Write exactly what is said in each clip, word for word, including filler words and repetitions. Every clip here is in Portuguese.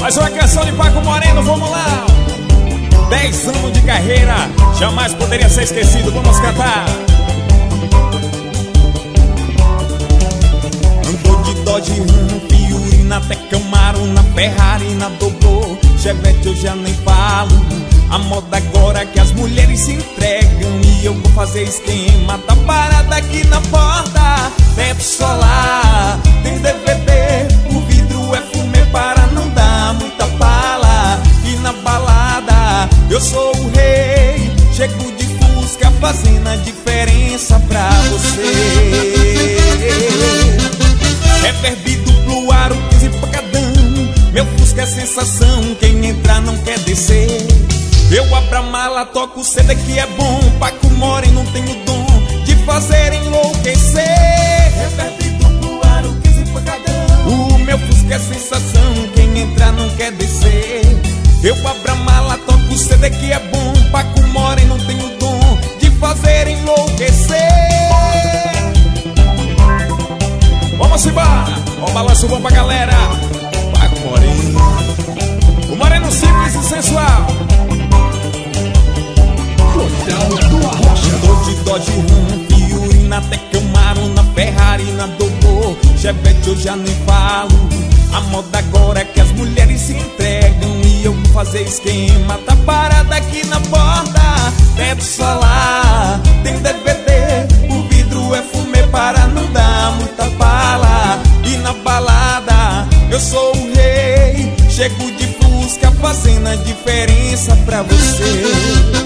Mais uma canção de Paco Moreno, vamos lá. Dez anos de carreira, jamais poderia ser esquecido, vamos cantar. Andou de Dodge, Ram, Fiorina, até Camaro, na Ferrari, na Dobro, Chevette eu já nem falo. A moda agora é que as mulheres se entregam e eu vou fazer esquema. Tá parada aqui na porta, teto solar, tem D V D, o vidro é fumê para não dar muita bala. E na balada eu sou o rei, chego de Fusca fazendo a diferença pra você. Reverb duplo aro, quinze pancadão, meu Fusca é sensação, quem entrar não quer descer. Eu abro a mala, toco o C D que é bom, Paco Moreno tem o dom de fazer enlouquecer. Reverb duplo aro, quinze pancadão, o meu Fusca é sensação, quem entrar não quer descer. Eu abro a mala, toco o C D que é bom, Paco Moreno tem o dom de fazer enlouquecer. Vamos embora, ó, balanço bom pra galera. Paco Moreno, o moreno simples e sensual. Andou de Dodge, Ram, Fiorina, até Camaro, na Ferrari, na Dobro, Chevette eu já nem falo. A moda agora é que as mulheres se entregam e eu vou fazer esquema. Tá parada aqui na porta, teto solar, tem D V D, o vidro é fumê para não dar muita bala. E na balada eu sou o rei, chego de Fusca fazendo a diferença pra você.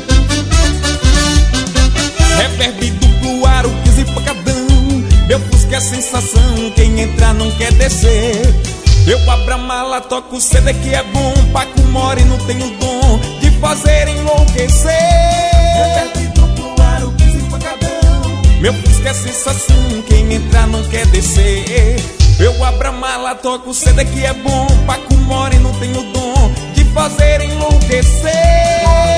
Reverb duplo aro, quinze pancadão, meu Fusca é sensação, quem entrar não quer descer. Eu abro a mala, toco o C D que é bom, Paco Moreno tem o dom de fazer enlouquecer. Reverb duplo aro, quinze pancadão, meu Fusca é sensação, quem entrar não quer descer. Eu abro a mala, toco o C D que é bom, Paco Moreno tem o dom de fazer enlouquecer.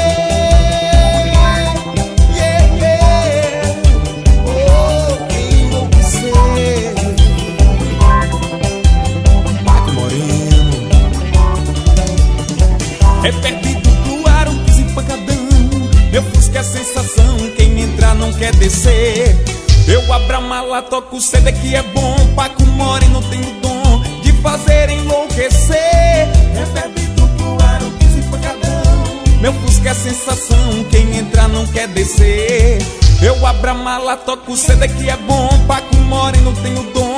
Reverb duplo aro, quinze pancadão, meu Fusca é sensação, quem entrar não quer descer. Eu abro a mala, toco o C D que é bom, Paco Moreno tem o dom de fazer enlouquecer. Reverb duplo aro, quinze pancadão, meu Fusca é sensação, quem entrar não quer descer. Eu abro a mala, toco o C D que é bom, Paco Moreno tem o dom